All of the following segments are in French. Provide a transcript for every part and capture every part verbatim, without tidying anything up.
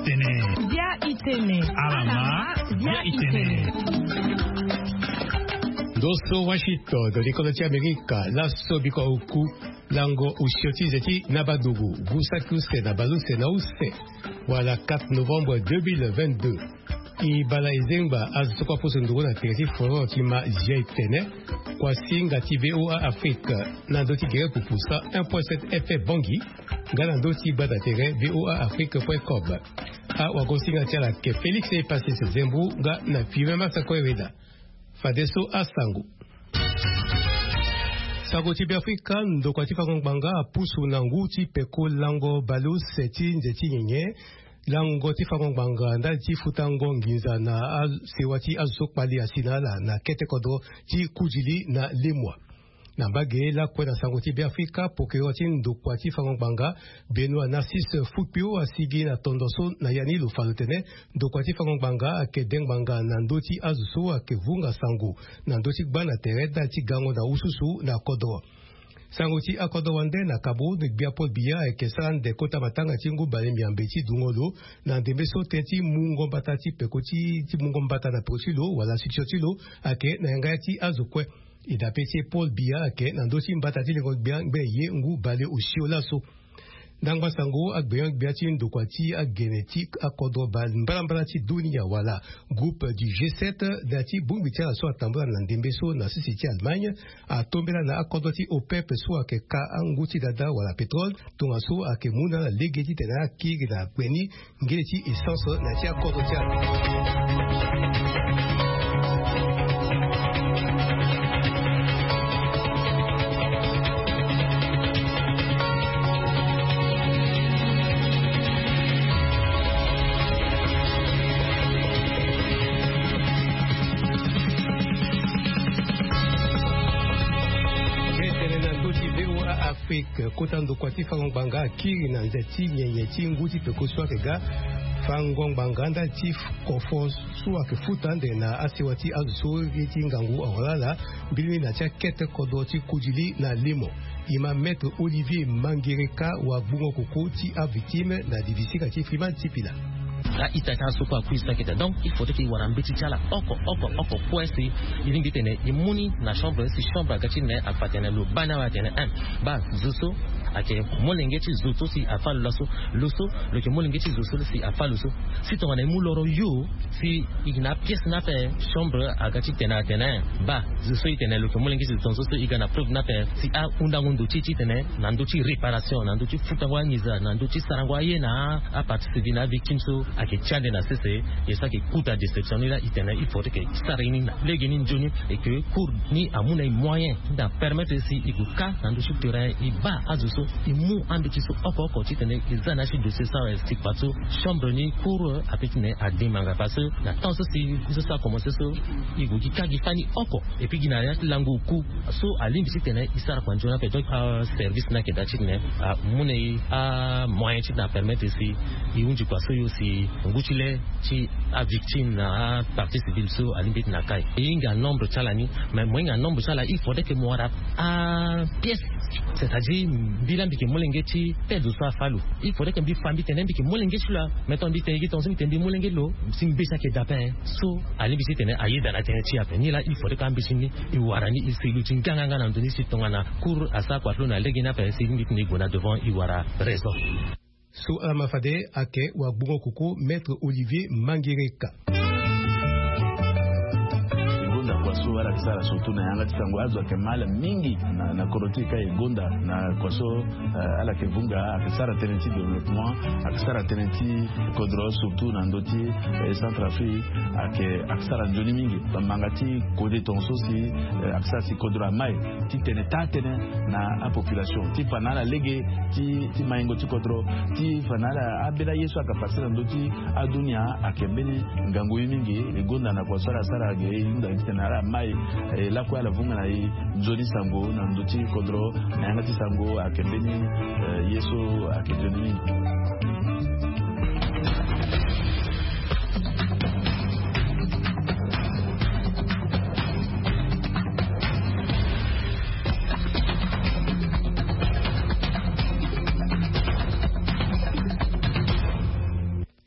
itene. Via itene. Alama via itene. Dosso Washington de l'école d'Amérique, la sobiko uku, lango ushoti zeti nabadugu, gusakuse nabaluse nause. Voilà quatre novembre deux mille vingt-deux. Ibala izengba azutoka posunduru na teresi foro tima jaitene. Kwa singa ti V O A Afrique, nandoti gere kupusa un point sept F M Bangi, galandoti bada tere V O A Afrique point com. A wagosinga tiala ke Félix e passé se zembu, ga na five masa koeweda. Fadeso Asangu. Sagoti Afrika ndo kwa tifa kongbanga pusu nangu ti peko lango balu seti nzeti nyenye lango tifa kongbanga nda ti futango nginza na sewati azokpali asinala na kete kodo ti kujili na lemwa. Na bage la kwena sangoti be Afrika pokero tin do kwati fangbanga Benoît Narcisse Fupio asigi na tondoso na yani lo falutene do kwati fangbanga ake dengbanga na ndoti azuso ake vunga sangu na ndoti bana tereda ti gango na ususu na kodo sangoti akodo wande na kabo de biapo bia ake san de kota matanga tingu bale miambeti dungolo na ndembeso teti mungo batati pekoti ti mungo bata na prosilo wala sichotilo ake na ngati azukwe ida peti Paul Biya ke nandosi mbatati le godbia be ye ngu bale ushio laso dangba sango agbeyan biati ndokwati a genetique akodo bal mbalambalati dunia wala groupe du G sept dati bumbitia so atambula na ndembeso na sisiti Allemagne a tombela na akodo ti OPEP so ake ka anguti dada wala pétrole tonga so ake muna la legeti tena ki na kweni ngeti essence na ti akodo ti Afrique kotando kwati fangbanga kiri na nzeti nyenye ti nguti peko swake ga fangbanga nda ti kofo swake futande na asiwati azuso ti ngangu awala mbili na tia kete kodo ti kujili na limo ima maître Olivier Mangireka wa bungo koko ti a victime na divisika ti Freeman Tipila. La itaka soko akuisa kete donc il faut que y wara mbeti chala oko oko oko kwesi ilingi tene imuni na chambre si chambre gati ne apatene lo bana wa tene un ba zuso ake molengeti zuto si afal loso loso lo ke molengeti zuso si afal loso si to na mu loro yo si igna pièce na pe chambre agati tene tene ba zuso itene lo ke molengeti zuto so igana preuve na pe si a unda ngundo chichi tene nanduchi réparation nanduchi futangwa niza nanduchi sarangwa yena a participer na victime so ake chande na sese yesa ke kuta déception là itena il faut que sarini na legeni njoni et que cour ni amuna moyen da permettre si iguka nanduchi terrain iba azuso imu anduchi so oko oko titene izana shi de ce ça est pato chambre ni cour apetine adimanga parce na temps si ça ça commencer so iguki kagi fani oko et puis gina ya langu ku so alimbi titene isara kwanjona pe donc service na ke dachine a mune a moyen da permettre si iunji kwa so yo si nguchile chi a victime na partie civile so alimbit na kai inga nombre chalani mais moinga nombre chala il faudrait que moi a pièce c'est-à-dire bilambi ke molengeti pedo so afalu il faudrait que bi fambi tenembi ke molengeti la mettons dit tengi tonso tendi molengelo simbesa ke dapin so alimbisi tene ayida na tene chi ape ni la il faudrait que ambisini i warani i silu tinganga na ndoni sitongana cour asa kwatlo na legina pe simbit ni gona devant i wara raison. Sous Amafade ake wa bungo kuku maître Olivier Mangireka. Kwaso wala kisara surtout na yanga tisango azo kemala mingi na na korotika igonda na kwaso uh, ala kevunga akisara tenenti développement akisara tenenti kodro surtout na ndoti eh, Centrafrique ake akisara njoni mingi bamangati kode tonso si uh, akisara si kodro mai ti tene tatene na a population ti fanala lege ti ti maingo ti kodro ti fanala abela yesu akapasira ndoti adunia akembeni ngangu mingi igonda na kwaso ala sara ge inda tena mai eh, la kwa la vunga na i Johnny Sango na ndoti kodro na ngati Sango akembeni eh, yeso akejoni.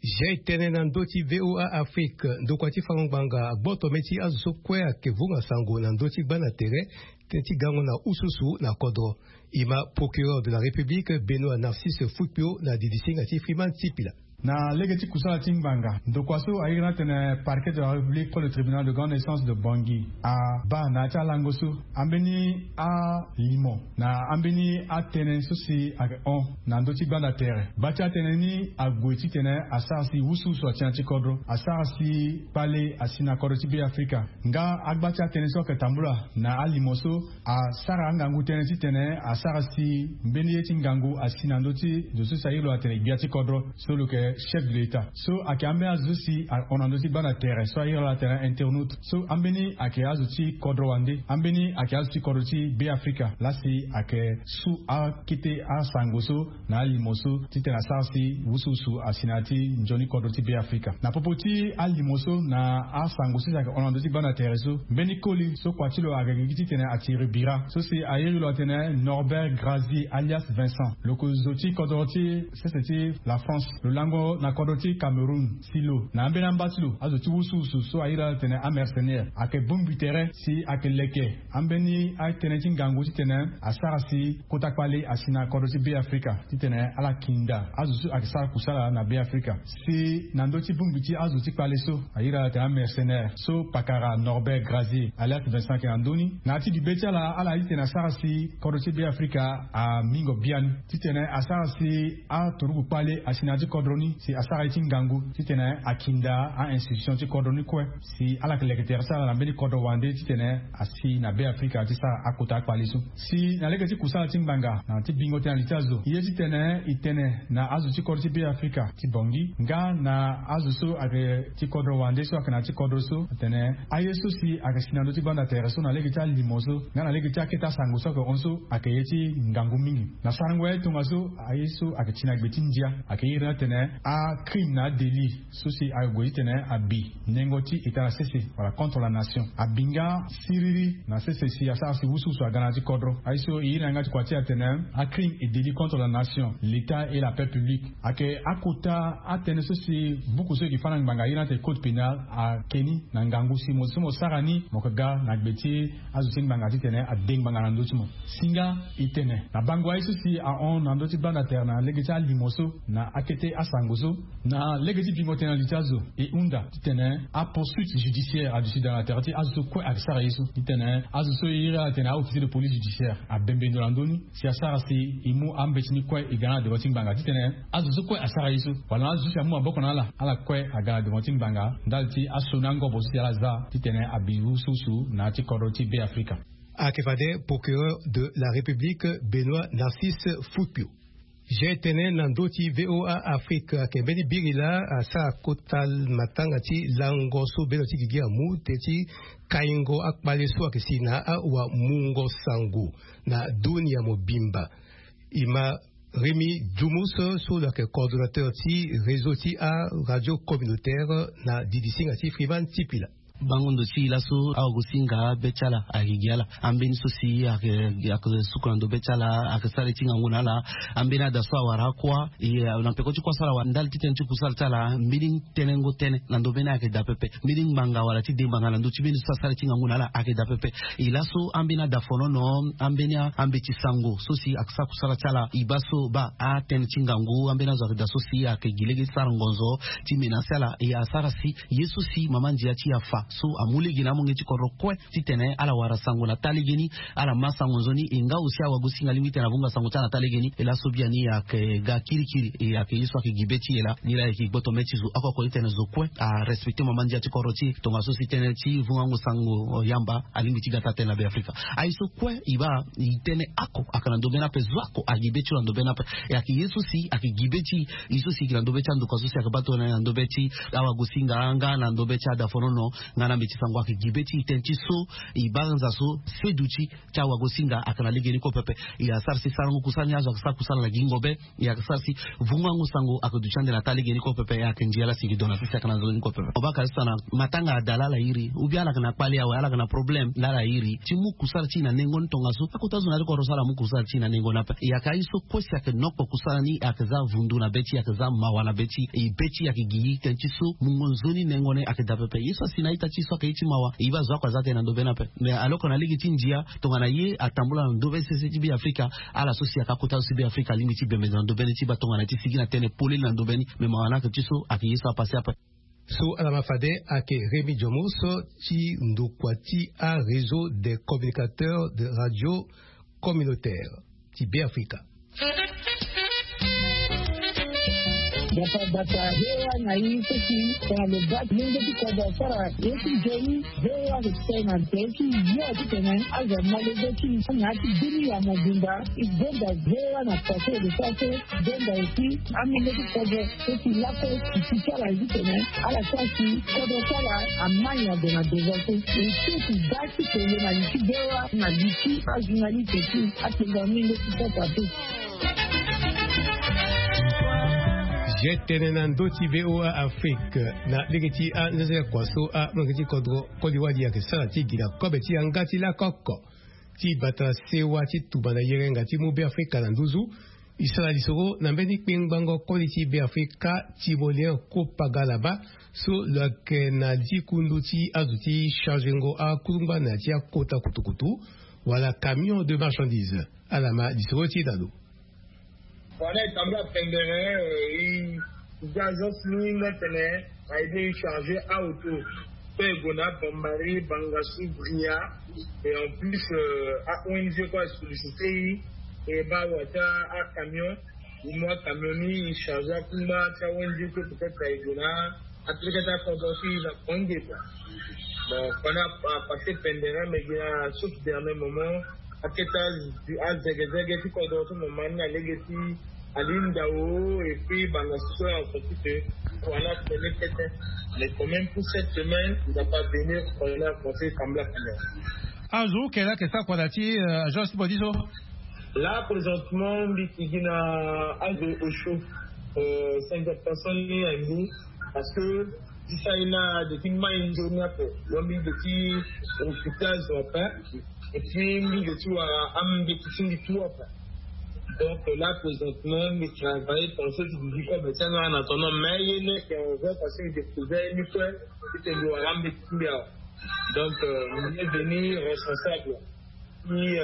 J'ai tenu dans d'autres V O A Afrique, Dokwati Fangbanga, Botometi Azokwe, Kevunga Sango, dans d'autres Banatere, Tenti Gangona Ususu, na Kodro. Ima procureur de la République, Benoît Narcisse Foutpio, na Didisingati Friman Tipila. Na legati kusala timbanga ndokwaso ayira tene parquet de la République pour le tribunal de grande instance de Bangui a ba na cha langosu ambeni a limo na ambeni a tene sosi a on na ndoti banda terre bacha tene ni a goiti tene a sarsi wusu so tianti kodro a sarsi pale asina kodro tibi Afrika nga agbacha tene so ketambula na alimoso a sara ngangu tene ti tene a sarsi mbeni eti ngangu asina ndoti dosu sayilo atene biati kodro solo ke chef de l'État. So, ake ambe azusi, on a aussi bana terre, so ayer la terre internaute. So, ambeni ake azuti kodro wande, ambeni ake azuti kodroti B Africa. Là, c'est ake su a kite a sangoso, na limoso, tite na sarsi, wusu su asinati, njoni kodroti B Africa. Na popoti a limoso, na a sangoso, on a aussi bana terre, so, mbeni koli, so kwa chilo ake giti tene atire bira. So, c'est ayer la tene Norbert Grazi, alias Vincent. Le kozoti kodroti, c'est la France, le lango na kodoti Cameroun silo na ambena mbatilo azoti wusu su so aira tene a mercenaire ake bumbi tere si ake leke ambeni a tene tingango ti tene asara si kotakwale asina kodoti B Africa ti tene ala kinda azusu ake sara kusala na B Africa si nandoti bumbi ti azoti kwale so aira tene a mercenaire so pakara Norbert Grazier alias Vincent Kendoni na ti dibetia la ala ti tene asara si kodoti B Africa a mingo bian ti tene asara si a torugu kwale asina ti kodroni si asara iti ngangu ti tene akinda a institution ti kodroni kwe si ala kelekete sala na mbeni kodro wande ti tene asi na B Africa ti sa akota kwalisu si na legati kusala ti mbanga na ti bingo tene litazo iye ti tene itene na azu ti kodro ti B Africa ti bongi nga na azu so ake ti kodro wande so ake na ti kodro so tene aye so si ake sinando ti banda tere so na legati limoso nga na legati aketa sangu so ke onso ake ye ti ngangu mingi na sarangwe tunga so aye so ake china gbeti ndia ake yira tene a crime na délit souci a goitene abi nengoti itala sese voilà contre la nation abinga siriri na sese si asa si wusu so ganati kodro aiso ina ngati kwati atene a crime et délit contre la nation l'état et la paix publique ake akota atene souci beaucoup ceux qui fana nganga ina te code pénal a keni na ngangu si mo sumo sarani mokaga na gbeti azusin nganga tene a deng ngana ndotimo singa itene na bango aiso si a on na ndoti banda terna legita limoso na akete asangozo na legati bingotena litazo et unda titene a poursuite judiciaire a dessus dans la terre azo ko aksara yesu titene azo so ira tena officier de police judiciaire a bembendo landoni si asara si imu ambetini ko igana de voting banga titene azo so ko asara yesu wala azo si amu aboko na ala ala ko aga de voting banga dalti asonango bosi ala za titene abiu susu na ti koroti B Africa. Akefade, procureur de la République, Benoît Narcisse Foutpio. J'ai tenu dans d'autres V O A Afrique, Kembeni Birila, à sa kotal matangati, langoso beloti gigamu, teti, kaingo akbaleso akisina, wa mungo sangu, na dunia mobimba. Ima Rémi Djoumous, sur le coordonnateur ti, réseau ti a radio communautaire, na didisingati Frivan Tipila. bangondo si laso augusinga bechala agigiala ambeni sosi ake ake sukrando bechala ake sare tinga ngunala ambena da swa warakwa e na pekoti kwa sala wandal titenchu kusala tala meeting tenengo tene nando bena ake da pepe meeting banga wala ti demba ngala ndo tibeni sa sare tinga ngunala ake da pepe e laso ambena da fonono ambena ambeti sango sosi aksa kusala tala ibaso ba a ten tinga ngu ambena zo da sosi ake gilege sarangonzo timena sala e asara si yesu si mamanji ati afa so amuli gina mungi chikoro kwe titene ala wara sango na taligeni ala masango zoni inga usia wagusinga limite na vunga sango tana taligeni ela sobia ni ya ke ga kirikiri e ya ke yiswa ke gibeti ela nila ya ki boto mechi zu ako ko itene zo kwe a respecte mamandi ya chikoro chi tonga so sitene chi vunga ngu sango yamba alimiti gata tena be Afrika aiso kwe iba itene ako akana ndobena pe zwako agibeti la ndobena pe ya ki yesu si akigibeti yesu si kila ndobecha ndukaso si akabato na ndobeti awa gusinga anga na ndobecha da fonono nana meti sangwa ki gibeti tenchi so i banza so seduchi chawa gosinga akana ligeni ko pepe ya sarsi sarangu kusanya zo akasa kusala la gingobe ya sarsi vunga ngusango akaduchande na tali geni ko pepe ya kenjiala sigi dona sisi akana zo ko pepe obaka sana matanga dalala iri ubiala kana pali ya ala kana problem lala iri timu kusala china nengo ntonga so akutazo na ko rosala mu kusala china nengo na ya kaiso kosi ya noko kusala ni akaza vundu na beti akaza mawa na beti e beti ya kigi tenchi so mungonzoni nengo ne akeda pepe yeso sinaita chiso akaichi mawa iba zo kwa zate na ndobena pe me aloko na ligi tinjia tonga na ye atambula ndobe sese tibi Afrika ala sosi akakuta sibi Afrika limiti be me ndobeni tiba tonga na tisigi na tene poli na ndobeni me mawana ke chiso akiyeso apase apa so ala mafade ake Rémi Djomoso ti ndokwati a réseau des communicateurs de radio communautaire ti B Africa Bata bata hewa na hii sisi kwa lobak mungu tukoba sara yeki jeni hewa kusema teki yote tena aza malezeki nyati dini ya mabunda igenda hewa na pase de pase denda eti amine tukoba sisi lapo kichara hizi tena ala sasi kodo sara amanya de na devote sisi basi kwenye na nchi hewa na nchi azunali teki atenga mine tukoba teki jetene ndoti V O A Afrique na ligeti a nze kwaso a ngati kodro kodiwadi ya kesala tigila kobeti angati la koko ti bata sewa ti tubana yerenga ti mu B Africa na nduzu isala lisoro na mbeni pingbango koliti B Africa ti bolien ko pagalaba so la na dikundu ti azuti chargengo a kulumba na ti akota kutukutu wala camion de marchandises alama lisoro ti dado Voilà, il semble attendre, il y a juste lui maintenant, a été chargé à auto. Pegona, Bombari, Bangassou, Bria, et en plus, à O N G quoi sollicité, et bah, à camion, ou moi, camionni, il charge à Kumba, à O N G que peut-être à Egona, à tout le temps, il va prendre des points. Donc, on a passé Pendera, mais il y a ce dernier moment, aketa azegezege ti kodo to momani alegeti alindao et puis bangasso en fait voilà peut-être mais quand même pour cette semaine il va pas venir pour la conseil Kambla Kambla azu kela que ça quality agence bodizo là présentement bitigina age au chaud euh cinquante personnes ni ami parce que si ça il a des films une journée après l'homme de qui hôpital soit pas et puis il y a un petit de tout après donc là présentement il travaille pour ceux qui disent quoi ben ça en attendant mais il est qu'on va passer des projets une fois c'était le ram de tout donc il est venu responsable puis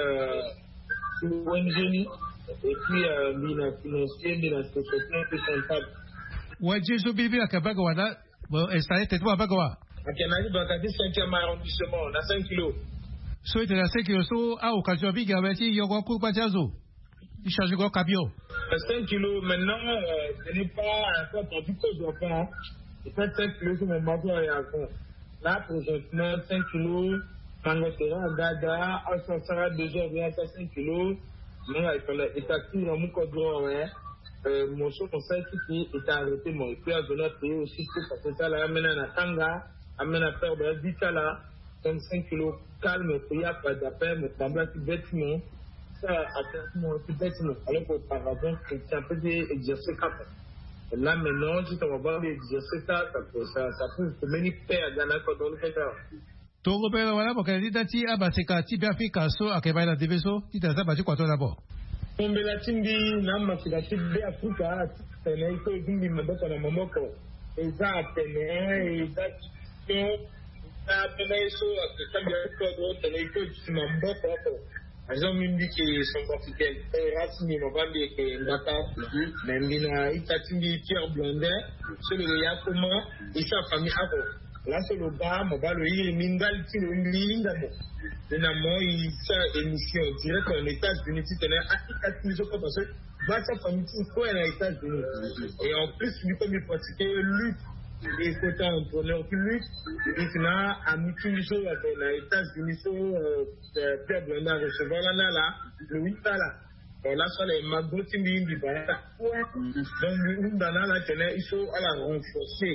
euh O N G et puis il a financé de la société comptable ouais Jésus bibi akabaga wana bon installé tête wa bagawa akanali bakati cinquième arrondissement on a cinq kilos so ite na cinq kilos so a occasion biga beti yoko kulpa jazo il charge go camion cinq kilos maintenant euh, ce n'est pas un peu tendu que je dois faire c'est cinq kilos sur mon bateau et à fond là présentement cinq kilos mangotera dada à sera deux heures bien à cinq kilos mais il fallait étaler dans mon cordon ouais euh mon son conseil qui est arrêté mon et puis à donner payer aussi parce que ça là amène à tanga amène à faire de vite là cinq kilos calme il y a pas d'appel mais semble que bêtement ça à mon bêtement alors qu'auparavant c'est un peu d'exercer cap là maintenant si on va voir l'exercer ça ça ça peut se manifester dans la cordon de ça Togo pela wala porque dita ti abaseka ti B Africa so akeba na deveso ti ta ba ti kwato na bo Mbela tindi na mafika ti B Africa tene iko tindi maboko na momoko eza tene eza to na tene so akambia ko do tene iko ti maboko ko azo mindi ke son portugais rasmi no bambi ke ndaka membina itatindi Pierre Blondin so le ya comment isa famille ako là c'est le bas mon bas le il mingal ti le linga mo na mo il sa émission direct en États-Unis ti tene akati zo ko parce ba sa famille ti ko en États-Unis et en plus lui comme il pratiquait lutte et côté entrepreneur qui lutte il na ami ti zo avec les États-Unis so Pierre Blondin recevoir là là le huit là et là sur les magoti ndi ba donc nous dans là tene il faut à la renforcer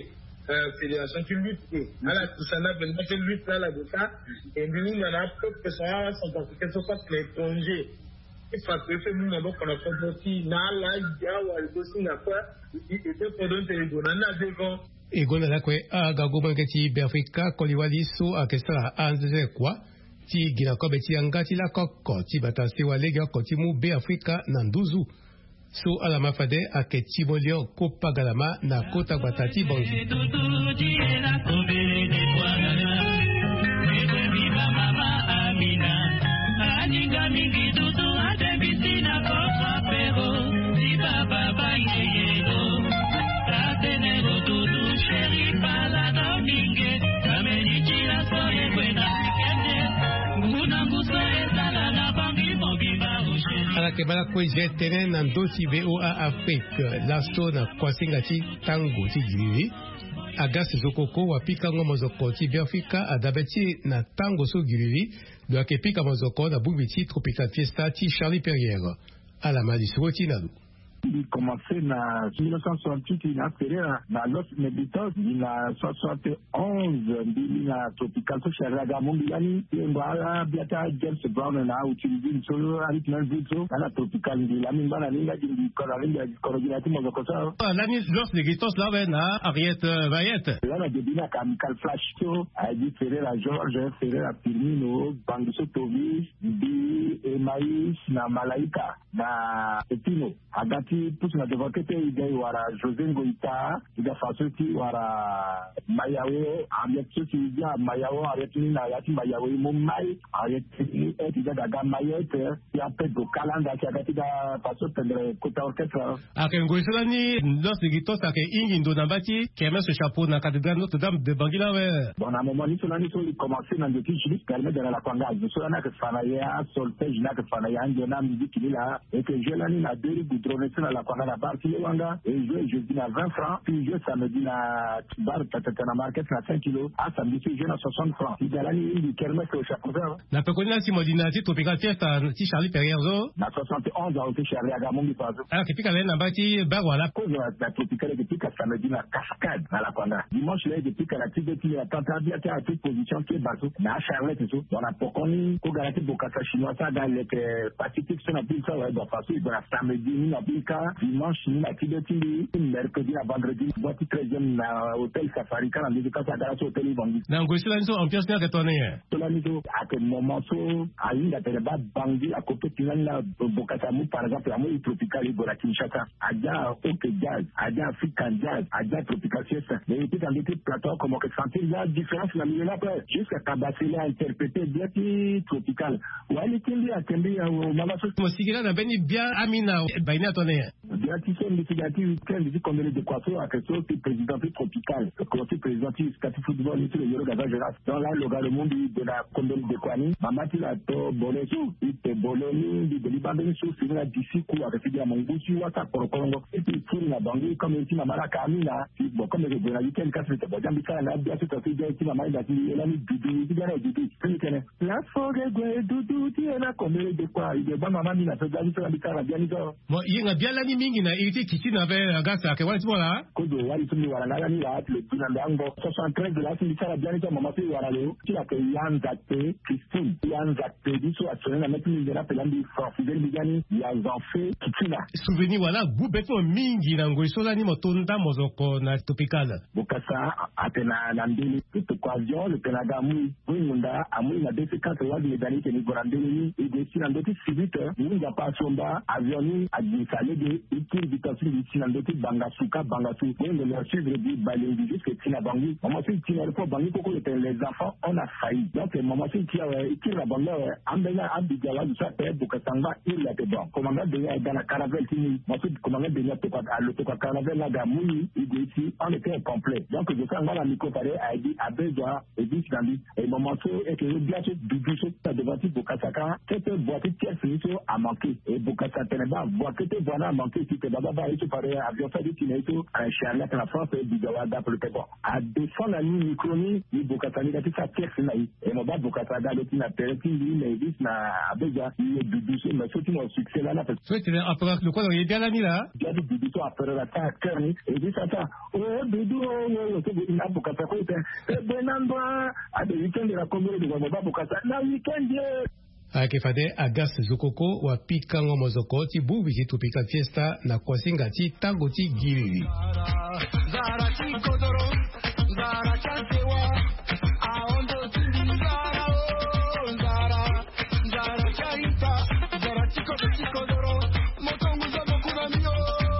euh, fédération qui lutte à la Toussana Benda qui lutte là là de ça et nous on a peu que ça sont africains sont pas l'étranger il faut que fait nous donc on a fait aussi na là il y a ou alors aussi na quoi il était pendant que les donana devant et gona la kwe aga gobangati Afrika koliwali so akestra anze kwa ti gina ko beti angati la kokko ti batasi wa lega ko ti mu be Afrika na nduzu so ala mafade aketi bolio ko pagalama na kota batati bonzi ala kebala ko jetene na ndoti V O A Afrique lasto na kwasingati tango ti giri agasi zokoko wapika ngo mozoko ti Afrika adabeti na tango so giri do akepika mozoko na bubiti tropical fiesta ti Charlie Perrière ala madisoti na du. Il commençait en mille neuf cent soixante-huit, il a fait dans l'autre méditation, il a soixante et onze, il a tropical, so chez Ragamundi, il a biata James Brown, il a utilisé une solo, avec un vidéo, il a tropical, il a mis dans la ligne, il a dit, coordinateur, mon copain. L'année, lorsque les guitos là, ben, Ariette Vayette. Là, on a dit, Chemical Flash Show, a dit, Ferreira George, Ferreira Firmino, Banguso Tovis, Bi, Emaïs, na Malaika, na Epino, Agati, plus na devant idée wara José Ngoïta ida fasoti wara Mayawo avec ceux qui dit Mayawo avec ni na yati Mayawo Mumbai avec ni et ida daga Mayette ya pe do kalanda qui agati da faso tendre kota orchestre akengoisela ni los gitos ake ingindo na bati kemes chapeau na cathédrale Notre-Dame de Bangila we bon à moment ni cela ni so commencer dans des petits permet de la kwanga so na que fanaya solfège na que fanaya ndona musique ni là et que je l'ani na deux goudron à la Kwana bar Kilewanga et jouer jeudi à vingt francs puis jouer samedi à bar Tatana Market à cinq kilos à samedi jeudi à soixante francs il y a l'année du kermesse au chapeau na pekona si modina ti tropical fiesta ti Charlie Perrière na soixante et onze au Charlie Agamongi pazo ah kipika le na bati bar wala cause la tropical depuis qu'à samedi na cascade à la Kwana dimanche là depuis qu'à la tibet il y a tentative à toute position qui est bateau na Charlotte tout on a pokoni ko garanti bokasa chinois ça dans les pacifique sur la pile ça ouais donc façon il samedi ni na pile dimanche ni na kidoti mercredi à vendredi boîte treizième na hôtel Safari quand on dit que ça dans hôtel Bangi na ngosila nso ambiance na ketone cela ni so à quel moment so à une la télé Bangi à côté de la Bokatamu par exemple amu tropical et Bola Kinshasa aja ok jazz aja african jazz aja tropical fiesta mais était dans des plateaux comme que sentir la différence la milieu là jusqu'à Kabasile a interprété bien tropical wali kindi atembe au mama so mosikila na beni bien amina baina tone Gratitude mitigative, quel dit combien de croissants à quelque chose qui est président tropical, le conseil président qui est football, ici le Yoro Gaza Geras, dans là, le monde de la combien de Kwani, Mamati la to Bolesu, il te Boloni, de Libanais, sous la d'ici, coup, avec des Mangouchi, ou à sa Porokongo, et puis tout la Bangui, comme ici, Mamala Kamina, bon, comme les Bonalités, le cas, c'est bon, Jambika, la bien, c'est aussi bien, ici, Mamala, il a mis Dudu, il a mis Dudu, la forêt, Dudu, il y a combien de quoi, il y a pas maman, il a fait la bien, bon, il y a bien l'anime. Na iti kiti na be agasa ke wali bola ko do wali tumi wala na ni la le tunanda ngo soixante-treize de la sini sara bien ko mama fi wala le ti la ke yan zakte Christine yan zakte di so atone na metu ni na pelandi fidel bigani ya zanfe kitina souvenir wala gubeto mingi na ngo isola ni motonda mozoko na tropical bokasa atena na ndeli tout occasion le Canada mu munda amu na desi quatre wadi medani ke ni gorandeli e desi na ndoti sibite ni ya pa somba avion ni adisale de qui vitasi ici dans d'autres bangasuka bangasu mais le suivre dit balingi jusque tina bangi maman c'est tina le bangi koko les enfants on a failli donc maman c'est qui qui la banga ambena abidjala du ça peut bokatanga il a bon commandant de dans la caravelle qui moi c'est commandant de notre à l'auto caravelle là gamuni il dit ici on était complet donc je sens la micro paré a dit a besoin et dit dans lui et maman c'est et que bien sûr du du ça devant bokataka cette boîte pièce finito a manqué et bokataka teneba boîte voilà a manqué ici que Baba et tout pareil avion fait du Kineto un Charlotte la France et Bigawada pour le Pébon à défendre la ligne microni ni Bokatani da tika kexe na et no ba Bokatada le tina perti ni mais dis na abeja ni dudu mais surtout mon succès là là parce que tu après le quoi il est bien ami là il y a du dudu après la ta cœur ni et dit ça oh dudu oh que na Bokata ko te benamba à des week-ends de la commune de Baba Bokata na week-end akefade agas zokoko wa pikango mozoko ti bubi ti tupika fiesta na kwasinga ti tango ti gilili zara ti kodoro zara chantewa aondo ti zara o zara zara chaita zara ti kodoro ti kodoro motongu za mokuba mio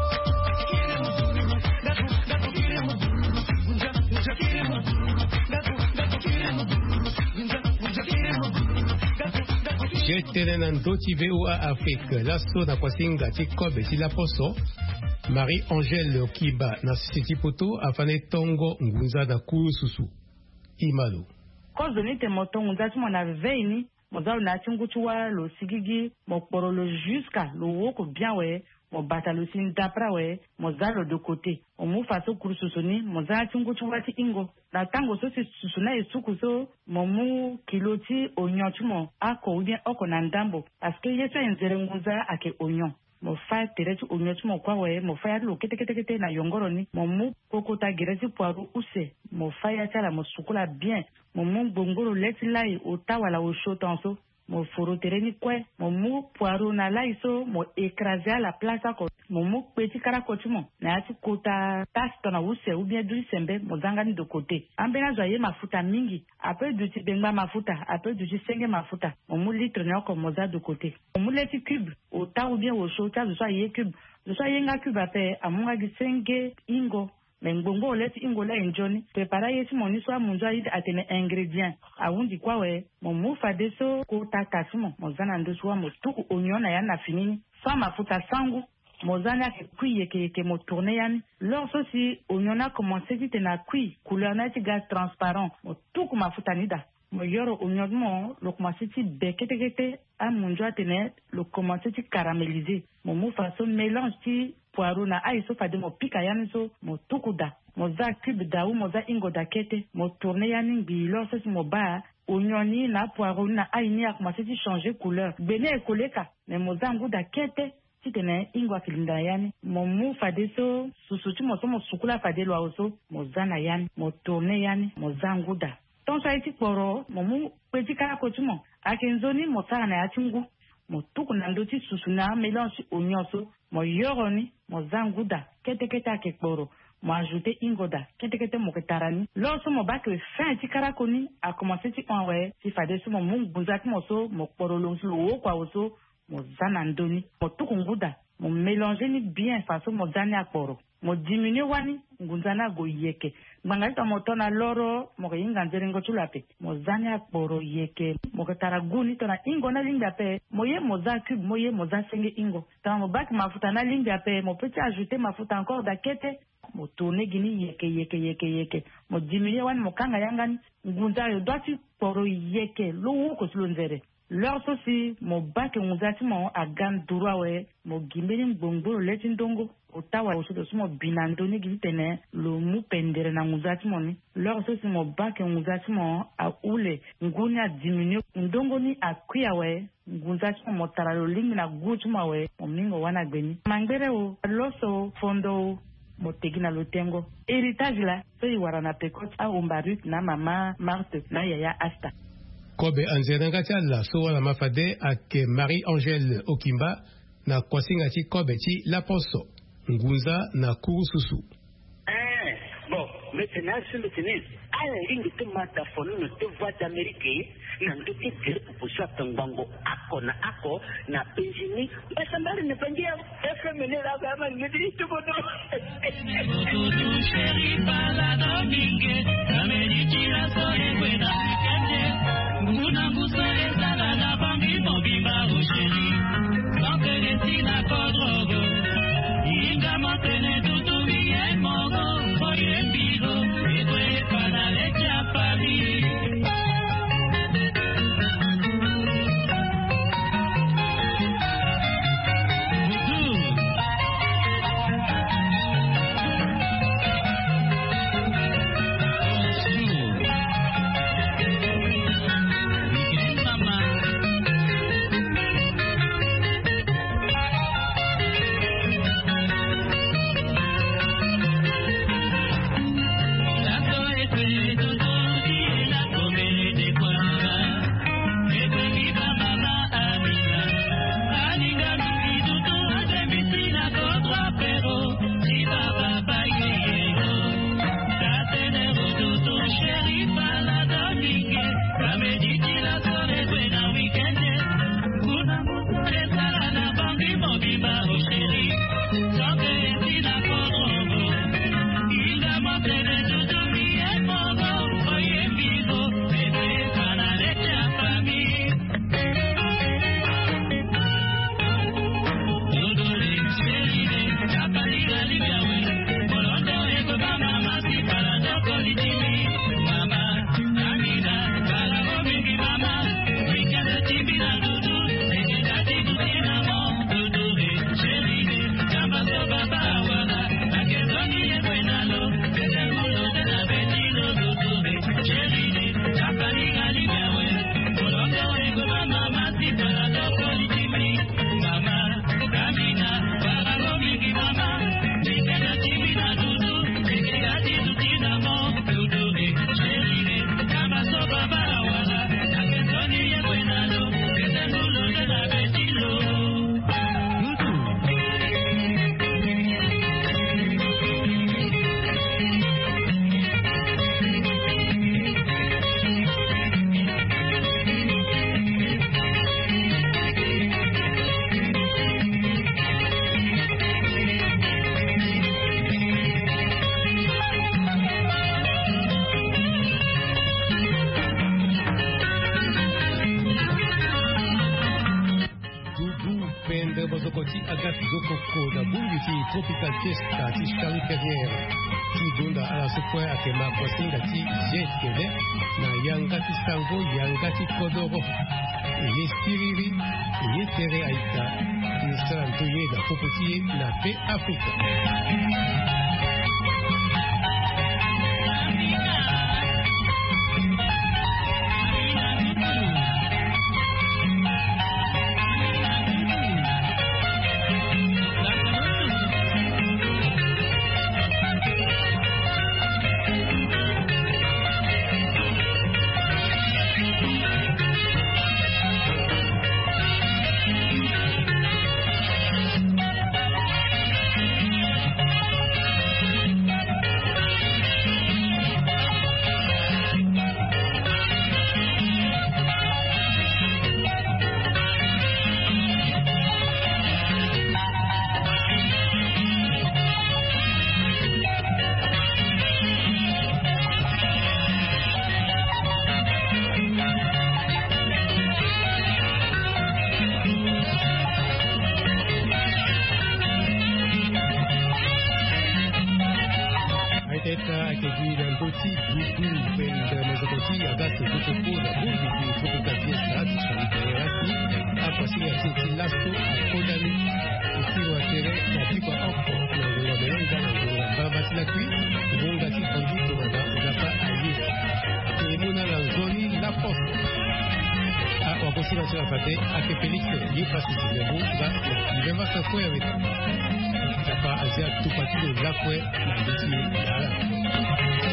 Jetene nandoti V O A Afrique lasso na kwasinga ti kobe ti laposo Marie-Angèle Kiba na siti poto afane tongo ngunza na kuru susu imalo kozo ni te moto ngunza ti mona veini mozalo na ti ngutu wa lo sigigi mo poro lo jusqu'à lo woko bien we mo bata lo sin dapra we mozalo de côté o mu faso kuru susu ni mozalo ti ngutu wa ti ingo na tango so si susu na esuku so mo mu kiloti onyon ti mo ako ou bien oko na ndambo parce que yesa nzere ngunza ake onyon mo fa tereti onyon ti mo kwa we mo fa ya lo kete kete kete na yongoro ni mo mu kokota geresi poiru use mo fa ya tala mo sukula bien mo mu gbongoro leti lai o tawala o shotan so mo foro tereni kwe mo mu poiru na lai so mo écraser à la place ako mo mu petit karako ti mo na ti kota tasto na use ou bien du sembe mo zangani de côté ambena zoye mafuta mingi après du ti bengba mafuta après du ti senge mafuta mo mu litre na ko mo za de côté mo mu leti cube o ta ou bien o shota zo ye cube zo ye nga cube ape amunga gi senge ingo mengbongo leti ingo la enjoni prepara yesi moni so amunja ide atene ingredient awundi kwa we mo mu fade so ko takasimo mo zana ndo so mo tuku onyona ya na finini sa mafuta sangu mo zana ke kuye ke ke mo tourner yani lors aussi onyona commencer vite na kui couleur na ti gaz transparent mo tuku mafuta nida mo yoro onyon mo lo commencer ti beketekete amunja atene lo commencer ti caraméliser mo mu façon mélange ti poireau na aiso fade mo pika yani so mo tukuda mo za cube da ou mo za ingo da kete mo tourner yani bi lorsque mo ba onioni na poireau na aini a commencé à changer couleur bene ekoleka mais mo za nguda kete si tene ingo akilinda yani mo mu fade so susuti mo so mo sukula fade lo auso mo za na yani mo tourner yani mo za nguda ton sa iti poro mo mu petit kala kotumo akenzoni mo tsara na yatingu mo tuku na ndoti susu na mélange oignon so mo yoroni mo zanguda kete kete ake kporo mo ajouter ingoda kete kete mo ketarani lorsque mo ba que fin ti karakoni a commencé ti onwe ti fade so mo mungunza ti mo so mo kporo lo so wo kwa so mo zana ndoni mo tuku nguda mo mélanger ni bien façon mo zani akporo mo diminuer wani ngunza na go yeke manga ta mo tona loro mo yinga nzerengo tulape mo zani akporo yeke mo ketara guni tona ingo na linga pe mo ye mo za cube mo ye mo za senge ingo ta mo bak mafuta na linga pe mo peut ajouter mafuta encore da kete mo tourner gini yeke yeke yeke yeke mo diminuer wani mo kanga yangani ngunza yo doiti poro yeke lo ko slo nzere lors aussi mo bak ngunza ti mo agan durwa we mo gimbeni ngbongbo leti ndongo otawa osudo sumo binando ni gitene lo mu pendere na nguzati moni lors aussi mo bak nguzati mo a ule nguni a diminuer ndongo ni akuya we nguzati mo tara lo lingi na gutu ma we mo mingo wana gbeni mangere o loso fondo mo tegina lo tengo héritage la so iwara na pekot a umbarit na mama Marthe na yaya Asta kobe anzeranga tiala so wala mafade ake Marie-Angèle Okimba na kwasinga ti kobe ti laposo ngunza na kuru susu eh bon maintenant sur le tennis ala ringi to mata fono no to voix d'Amérique na ndo ti dire pour ça tangango ako na ako na penjini basambali ne pengia efemene la kama ngidi to bodo to sheri bala na minge ameni tira so ewe na kende nguna nguso esala na bambi bobimba o sheri bakere tina kodrogo inga matene tutu bien mogo oye bigo e para le chapali Tropical Fiesta, ti Charlie Perrière, ti Gonda ala sokwe akema kwasinga ti Jetkele, na Yangati Sango, Yangati Kodoro, Yestiriri, Yetere Aita, Instalan Toyeda, Popoti, na P Africa. Tupati de la fue la